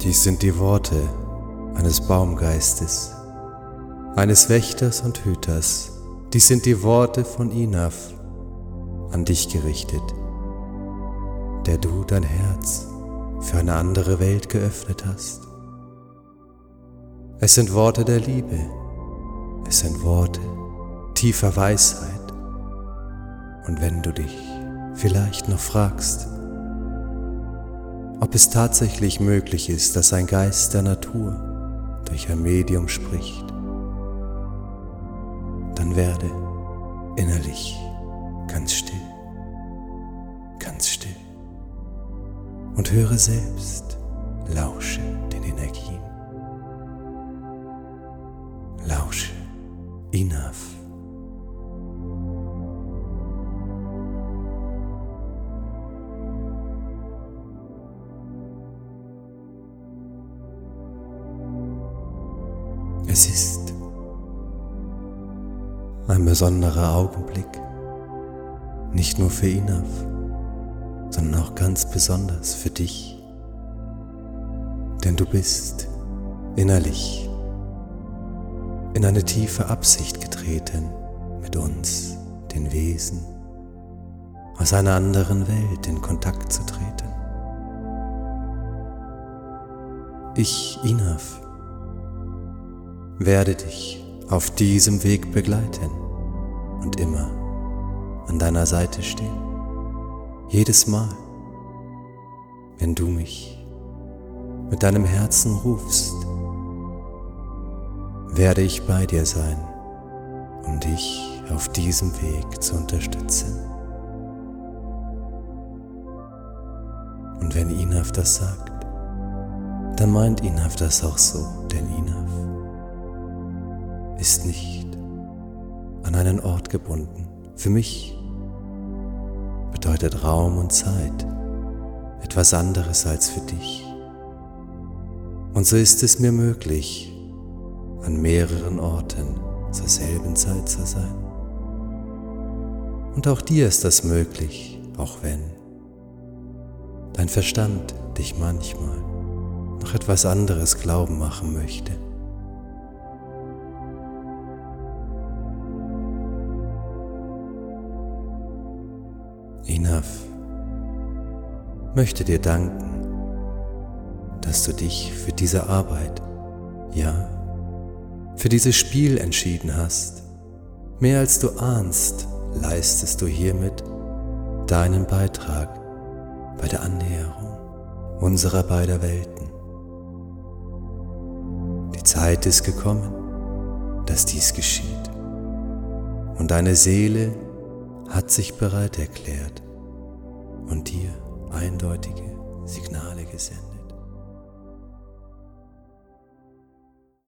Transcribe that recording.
Dies sind die Worte eines Baumgeistes, eines Wächters und Hüters. Dies sind die Worte von Inaf, an dich gerichtet, der du dein Herz für eine andere Welt geöffnet hast. Es sind Worte der Liebe, es sind Worte tiefer Weisheit. Und wenn du dich vielleicht noch fragst, ob es tatsächlich möglich ist, dass ein Geist der Natur durch ein Medium spricht, dann werde innerlich ganz still und höre selbst, lausche den Energien, lausche Inaf. Es ist ein besonderer Augenblick, nicht nur für Inaf, sondern auch ganz besonders für dich, denn du bist innerlich in eine tiefe Absicht getreten, mit uns, den Wesen, aus einer anderen Welt in Kontakt zu treten. Ich, Inaf, werde dich auf diesem Weg begleiten und immer an deiner Seite stehen. Jedes Mal, wenn du mich mit deinem Herzen rufst, werde ich bei dir sein, um dich auf diesem Weg zu unterstützen. Und wenn Inaf das sagt, dann meint Inaf das auch so, denn Inaf ist nicht an einen Ort gebunden. Für mich bedeutet Raum und Zeit etwas anderes als für dich. Und so ist es mir möglich, an mehreren Orten zur selben Zeit zu sein. Und auch dir ist das möglich, auch wenn dein Verstand dich manchmal noch etwas anderes glauben machen möchte. Inaf möchte dir danken, dass du dich für diese Arbeit, ja, für dieses Spiel entschieden hast. Mehr als du ahnst, leistest du hiermit deinen Beitrag bei der Annäherung unserer beider Welten. Die Zeit ist gekommen, dass dies geschieht, und deine Seele hat sich bereit erklärt und dir eindeutige Signale gesendet.